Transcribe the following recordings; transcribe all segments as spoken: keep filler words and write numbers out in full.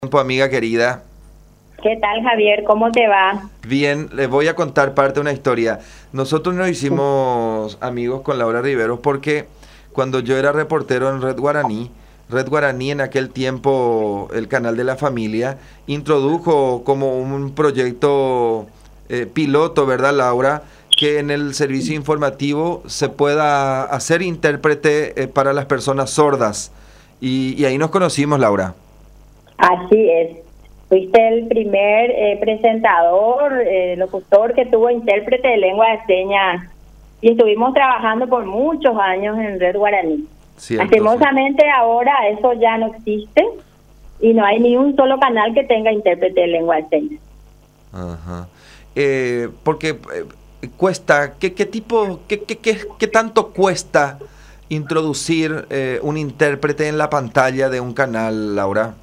Tiempo, amiga querida. ¿Qué tal, Javier? ¿Cómo te va? Bien, les voy a contar parte de una historia. Nosotros nos hicimos amigos con Laura Riveros porque cuando yo era reportero en Red Guaraní, Red Guaraní en aquel tiempo, el canal de la familia, introdujo como un proyecto eh, piloto, ¿verdad, Laura? Que en el servicio informativo se pueda hacer intérprete eh, para las personas sordas. Y, y ahí nos conocimos, Laura. Así es. Fuiste el primer eh, presentador, eh, locutor que tuvo intérprete de lengua de señas y estuvimos trabajando por muchos años en Red Guaraní. Cierto, Lastimosamente sí. Ahora eso ya no existe y no hay ni un solo canal que tenga intérprete de lengua de señas. Ajá. Eh, porque eh, cuesta, ¿qué, qué tipo, qué, qué, qué, qué tanto cuesta introducir eh, un intérprete en la pantalla de un canal, Laura?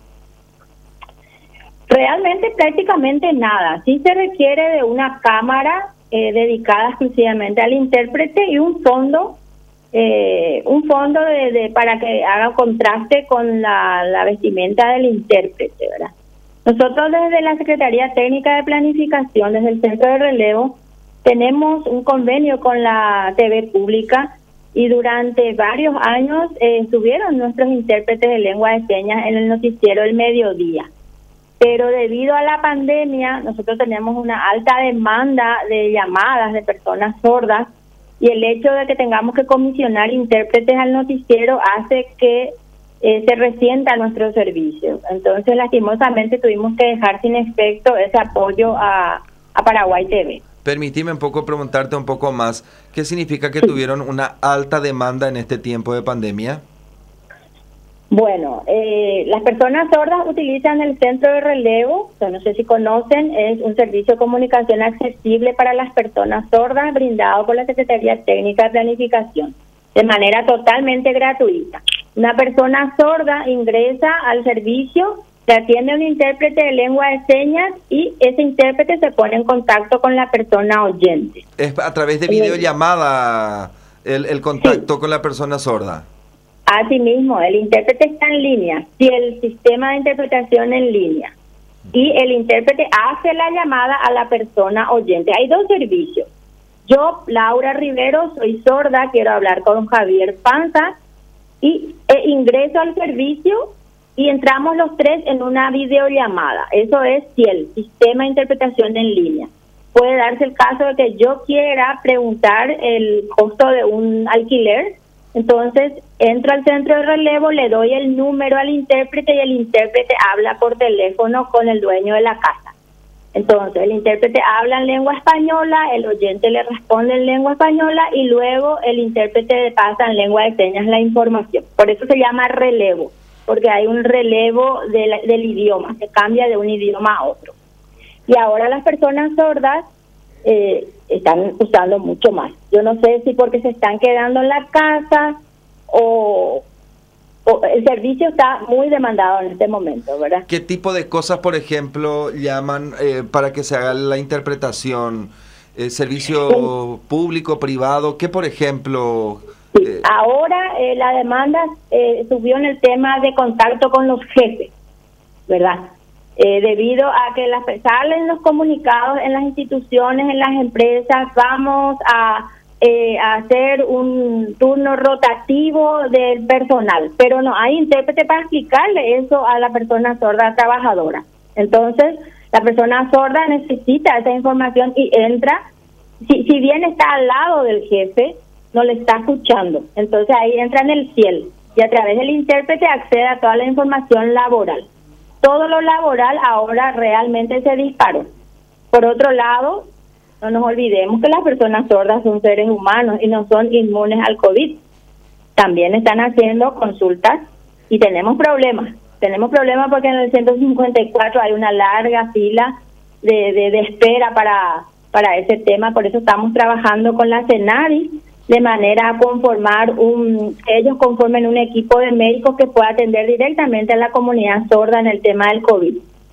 Realmente prácticamente nada. Sí se requiere de una cámara eh, dedicada exclusivamente al intérprete y un fondo, eh, un fondo de, de para que haga contraste con la, la vestimenta del intérprete, ¿verdad? Nosotros desde la Secretaría Técnica de Planificación, desde el Centro de Relevo, tenemos un convenio con la T V pública y durante varios años eh, estuvieron nuestros intérpretes de lengua de señas en el noticiero El Mediodía. Pero debido a la pandemia, nosotros tenemos una alta demanda de llamadas de personas sordas y el hecho de que tengamos que comisionar intérpretes al noticiero hace que eh, se resienta nuestro servicio. Entonces, lastimosamente, tuvimos que dejar sin efecto ese apoyo a, a Paraguay T V. Permíteme un poco preguntarte un poco más. ¿Qué significa que tuvieron una alta demanda en este tiempo de pandemia? Bueno, eh, las personas sordas utilizan el centro de relevo, o no sé si conocen, es un servicio de comunicación accesible para las personas sordas brindado por la Secretaría Técnica de Planificación, de manera totalmente gratuita. Una persona sorda ingresa al servicio, se atiende a un intérprete de lengua de señas y ese intérprete se pone en contacto con la persona oyente. Es a través de videollamada el, el contacto sí. con la persona sorda. Asimismo, el intérprete está en línea. Si el sistema de interpretación en línea y el intérprete hace la llamada a la persona oyente. Hay dos servicios. Yo, Laura Rivero, soy sorda, quiero hablar con Javier Panza y e ingreso al servicio y entramos los tres en una videollamada. Eso es si el sistema de interpretación en línea. Puede darse el caso de que yo quiera preguntar el costo de un alquiler. Entonces, entro al centro de relevo, le doy el número al intérprete y el intérprete habla por teléfono con el dueño de la casa. Entonces, el intérprete habla en lengua española, el oyente le responde en lengua española y luego el intérprete le pasa en lengua de señas la información. Por eso se llama relevo, porque hay un relevo de la, del idioma, se cambia de un idioma a otro. Y ahora las personas sordas eh, están usando mucho más. Yo no sé si porque se están quedando en la casa o, o el servicio está muy demandado en este momento, ¿verdad? ¿Qué tipo de cosas, por ejemplo, llaman eh, para que se haga la interpretación? Eh, ¿Servicio sí. público, privado? ¿Qué, por ejemplo? Sí. Eh... Ahora eh, la demanda eh, subió en el tema de contacto con los jefes, ¿verdad? Eh, debido a que las, salen los comunicados en las instituciones, en las empresas, vamos a, eh, a hacer un turno rotativo del personal, pero no hay intérprete para explicarle eso a la persona sorda trabajadora. Entonces, la persona sorda necesita esa información y entra, si, si bien está al lado del jefe, no le está escuchando. Entonces ahí entra en el cielo y a través del intérprete accede a toda la información laboral. Todo lo laboral ahora realmente se disparó. Por otro lado, no nos olvidemos que las personas sordas son seres humanos y no son inmunes al COVID. También están haciendo consultas y tenemos problemas. Tenemos problemas porque en el ciento cincuenta y cuatro hay una larga fila de, de, de espera para, para ese tema. Por eso estamos trabajando con la CENADI de manera a conformar un, ellos conformen un equipo de médicos que pueda atender directamente a la comunidad sorda en el tema del COVID.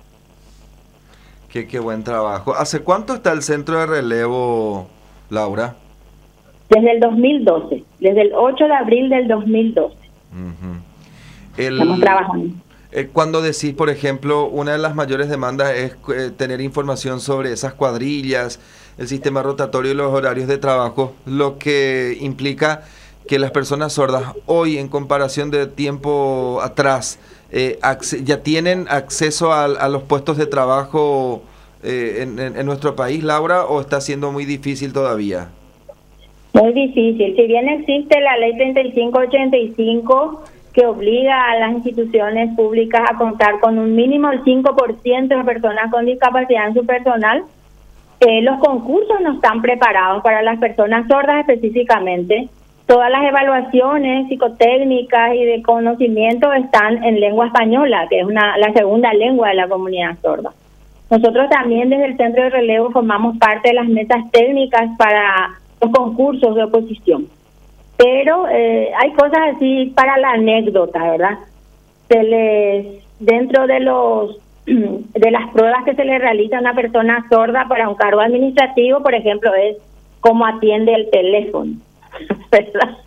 Qué, qué buen trabajo. ¿Hace cuánto está el centro de relevo, Laura? Desde el dos mil doce, desde el ocho de abril del dos mil doce. Uh-huh. el, Estamos trabajando. Eh, cuando decís, por ejemplo, una de las mayores demandas es eh, tener información sobre esas cuadrillas, el sistema rotatorio y los horarios de trabajo, lo que implica que las personas sordas hoy, en comparación de tiempo atrás, eh, ya tienen acceso a, a los puestos de trabajo eh, en, en, en nuestro país, Laura, o está siendo muy difícil todavía? Muy difícil. Si bien existe la ley treinta y cinco ochenta y cinco que obliga a las instituciones públicas a contar con un mínimo del cinco por ciento de personas con discapacidad en su personal, eh, los concursos no están preparados para las personas sordas específicamente. Todas las evaluaciones psicotécnicas y de conocimiento están en lengua española, que es una la segunda lengua de la comunidad sorda. Nosotros también desde el Centro de Relevo formamos parte de las mesas técnicas para los concursos de oposición. Pero eh, hay cosas así para la anécdota, ¿verdad? Se les, dentro de los de las pruebas que se le realiza a una persona sorda para un cargo administrativo, por ejemplo, es cómo atiende el teléfono, ¿verdad?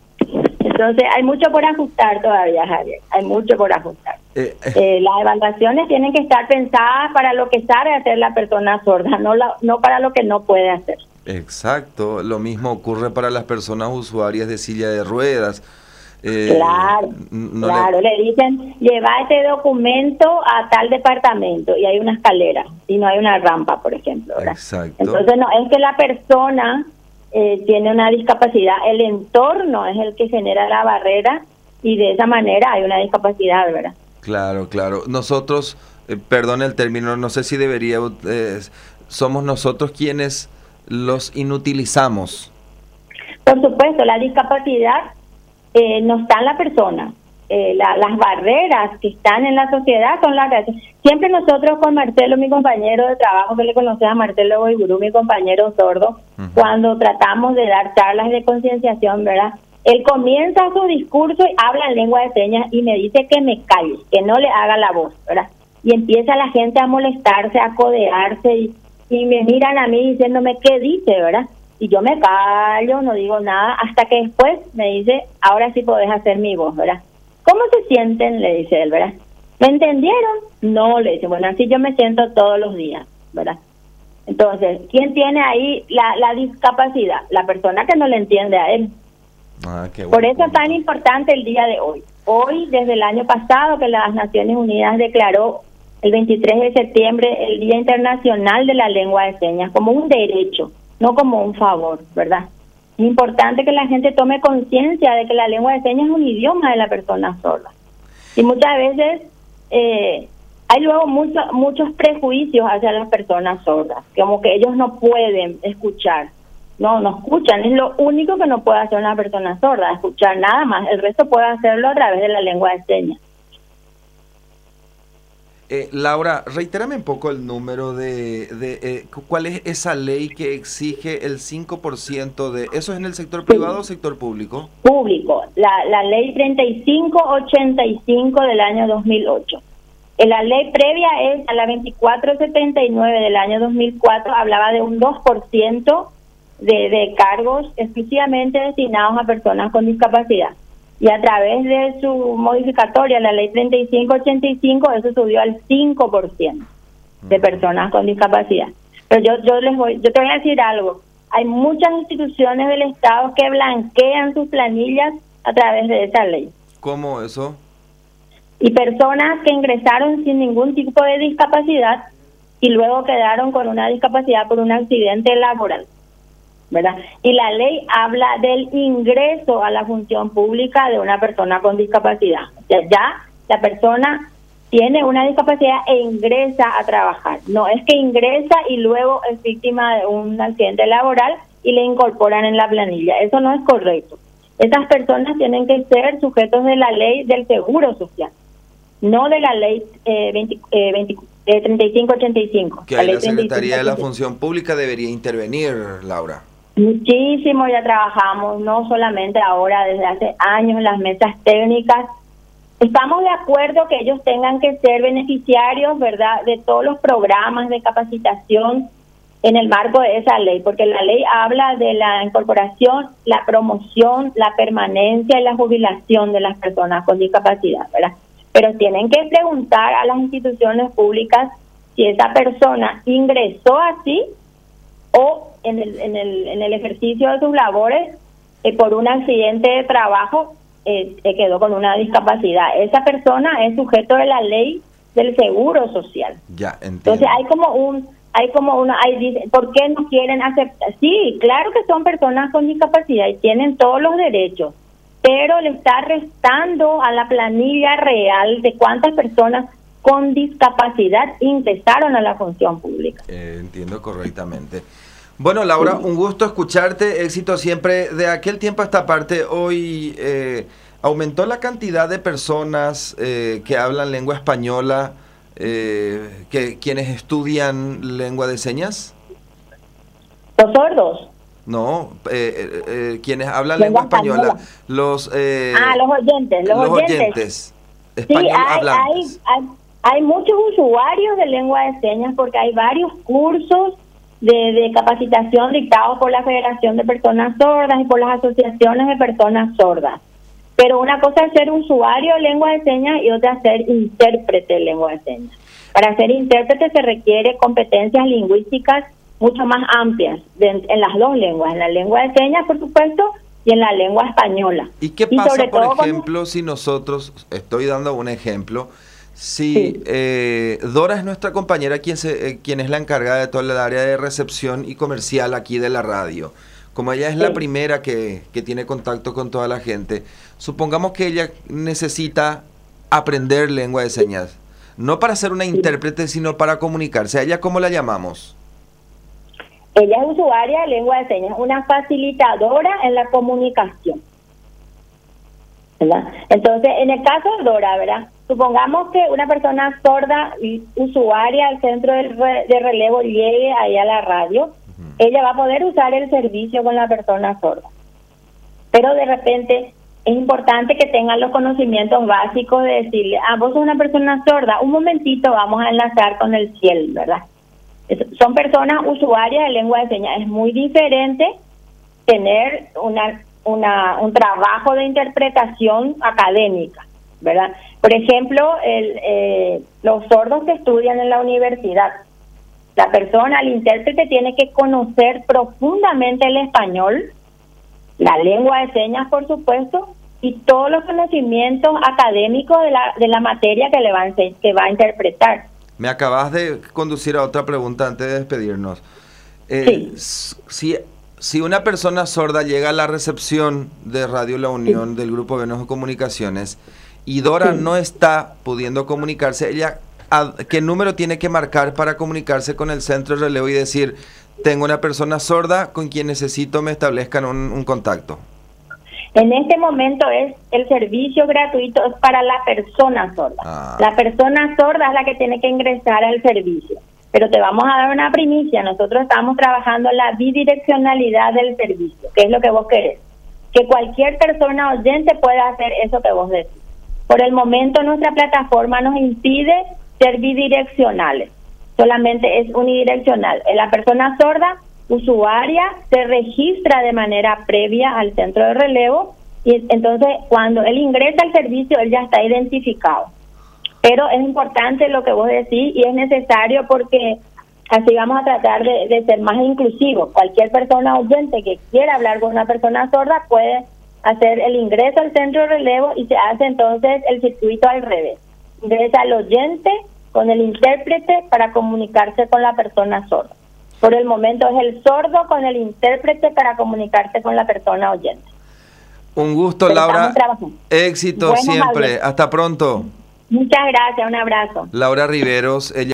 Entonces hay mucho por ajustar todavía, Javier, hay mucho por ajustar. Eh, eh. Eh, las evaluaciones tienen que estar pensadas para lo que sabe hacer la persona sorda, no, la, no para lo que no puede hacer. Exacto, lo mismo ocurre para las personas usuarias de silla de ruedas. Eh, claro, no claro, le... le dicen, lleva este documento a tal departamento y hay una escalera y no hay una rampa, por ejemplo, ¿verdad? Exacto. Entonces no es que la persona eh, tiene una discapacidad, el entorno es el que genera la barrera y de esa manera hay una discapacidad, ¿verdad? Claro, claro. Nosotros, eh, perdón el término, no sé si debería, eh, somos nosotros quienes los inutilizamos. Por supuesto, la discapacidad eh, no está en la persona. Eh, la, las barreras que están en la sociedad son las que... Siempre nosotros con Marcelo, mi compañero de trabajo, que le conoce a Marcelo Boigurú, mi compañero sordo, uh-huh. cuando tratamos de dar charlas de concienciación, ¿verdad? Él comienza su discurso y habla en lengua de señas y me dice que me calle, que no le haga la voz, ¿verdad? Y empieza la gente a molestarse, a codearse y, y me miran a mí diciéndome qué dice, ¿verdad? Y yo me callo, no digo nada, hasta que después me dice, ahora sí podés hacer mi voz, ¿verdad? ¿Cómo se sienten? Le dice él, ¿verdad? ¿Me entendieron? No, le dice, bueno, así yo me siento todos los días, ¿verdad? Entonces, ¿quién tiene ahí la, la discapacidad? La persona que no le entiende a él. Ah, qué bueno. Por eso es tan importante el día de hoy. Hoy, desde el año pasado, que las Naciones Unidas declaró el veintitrés de septiembre el Día Internacional de la Lengua de Señas como un derecho, no como un favor, ¿verdad? Es importante que la gente tome conciencia de que la lengua de señas es un idioma de la persona sorda. Y muchas veces eh, hay luego mucho, muchos prejuicios hacia las personas sordas, como que ellos no pueden escuchar. No, no escuchan, es lo único que no puede hacer una persona sorda, escuchar nada más. El resto puede hacerlo a través de la lengua de señas. Eh, Laura, reitérame un poco el número de, de eh, ¿cuál es esa ley que exige el cinco por ciento de... ¿Eso es en el sector privado sí. o sector público? Público, la, la ley treinta y cinco ochenta y cinco del año dos mil ocho. Eh, la ley previa es a la veinticuatro setenta y nueve del año dos mil cuatro, hablaba de un dos por ciento de, de cargos exclusivamente destinados a personas con discapacidad. Y a través de su modificatoria, la ley treinta y cinco ochenta y cinco, eso subió al cinco por ciento de personas con discapacidad. Pero yo yo les voy, yo te voy a decir algo. Hay muchas instituciones del Estado que blanquean sus planillas a través de esa ley. ¿Cómo eso? Y personas que ingresaron sin ningún tipo de discapacidad y luego quedaron con una discapacidad por un accidente laboral, ¿verdad? Y la ley habla del ingreso a la función pública de una persona con discapacidad. O sea, ya la persona tiene una discapacidad e ingresa a trabajar. No es que ingresa y luego es víctima de un accidente laboral y le incorporan en la planilla. Eso no es correcto. Esas personas tienen que ser sujetos de la ley del Seguro Social, no de la ley eh, veinte, eh, veinte, eh, treinta y cinco ochenta y cinco. Que la, la Secretaría de la Función Pública debería intervenir, Laura. Muchísimo ya trabajamos, no solamente ahora, desde hace años en las mesas técnicas. Estamos de acuerdo que ellos tengan que ser beneficiarios, ¿verdad?, de todos los programas de capacitación en el marco de esa ley, porque la ley habla de la incorporación, la promoción, la permanencia y la jubilación de las personas con discapacidad, ¿verdad? pero tienen que preguntar a las instituciones públicas si esa persona ingresó así o en el, en el, en el ejercicio de sus labores eh, por un accidente de trabajo eh, eh, quedó con una discapacidad. Esa persona es sujeto de la ley del seguro social. Ya, entiendo. Entonces hay como un, hay como una, hay, dice, ¿por qué no quieren aceptar? Sí, claro que son personas con discapacidad y tienen todos los derechos, pero le está restando a la planilla real de cuántas personas con discapacidad ingresaron a la función pública. Eh, entiendo correctamente. Bueno, Laura, un gusto escucharte, éxito siempre. De aquel tiempo a esta parte, hoy eh, aumentó la cantidad de personas eh, que hablan lengua española, eh, que quienes estudian lengua de señas. ¿Los sordos? No, eh, eh, eh, quienes hablan lengua, lengua española. española. Los, eh, ah, los oyentes, los, los oyentes. oyentes español sí, hay, hablantes. Hay, hay, hay muchos usuarios de lengua de señas porque hay varios cursos de, de capacitación dictados por la Federación de Personas Sordas y por las asociaciones de personas sordas. Pero una cosa es ser usuario de lengua de señas y otra es ser intérprete de lengua de señas. Para ser intérprete se requiere competencias lingüísticas mucho más amplias de, en las dos lenguas, en la lengua de señas, por supuesto, y en la lengua española. ¿Y qué pasa, y sobre por todo ejemplo, con... si nosotros, estoy dando un ejemplo, si sí. eh, Dora es nuestra compañera, quien, se, eh, quien es la encargada de toda el área de recepción y comercial aquí de la radio, como ella es sí. la primera que, que tiene contacto con toda la gente, supongamos que ella necesita aprender lengua de señas, no para ser una sí. intérprete, sino para comunicarse. ¿A ella cómo la llamamos? Ella es usuaria de lengua de señas, una facilitadora en la comunicación, ¿verdad? Entonces, en el caso de Dora, ¿verdad? Supongamos que una persona sorda y usuaria del centro de, re, de relevo llegue ahí a la radio, uh-huh. ella va a poder usar el servicio con la persona sorda. Pero de repente es importante que tengan los conocimientos básicos de decirle, ah, vos sos una persona sorda, un momentito vamos a enlazar con el cielo, ¿verdad? Son personas usuarias de lengua de señas. Es muy diferente tener una, una un trabajo de interpretación académica, ¿verdad? Por ejemplo, el, eh, los sordos que estudian en la universidad, la persona, el intérprete, tiene que conocer profundamente el español, la lengua de señas, por supuesto, y todos los conocimientos académicos de la, de la materia que le va a, que va a interpretar. Me acabas de conducir a otra pregunta antes de despedirnos. Eh, sí. si, si una persona sorda llega a la recepción de Radio La Unión sí. del Grupo Venus de Comunicaciones y Dora sí. no está pudiendo comunicarse, ella, ¿a qué número tiene que marcar para comunicarse con el centro de relevo y decir, tengo una persona sorda con quien necesito me establezcan un, un contacto? En este momento es el servicio gratuito es para la persona sorda. Ah. La persona sorda es la que tiene que ingresar al servicio. Pero te vamos a dar una primicia. Nosotros estamos trabajando la bidireccionalidad del servicio, que es lo que vos querés. Que cualquier persona oyente pueda hacer eso que vos decís. Por el momento nuestra plataforma nos impide ser bidireccionales. Solamente es unidireccional. La persona sorda usuaria se registra de manera previa al centro de relevo y entonces cuando él ingresa al servicio él ya está identificado. Pero es importante lo que vos decís y es necesario porque así vamos a tratar de, de ser más inclusivos. Cualquier persona oyente que quiera hablar con una persona sorda puede hacer el ingreso al centro de relevo y se hace entonces el circuito al revés. Ingresa el oyente con el intérprete para comunicarse con la persona sorda. Por el momento es el sordo con el intérprete para comunicarse con la persona oyente. Un gusto, pero Laura. Éxito bueno, siempre. Javier. Hasta pronto. Muchas gracias. Un abrazo. Laura Riveros, ella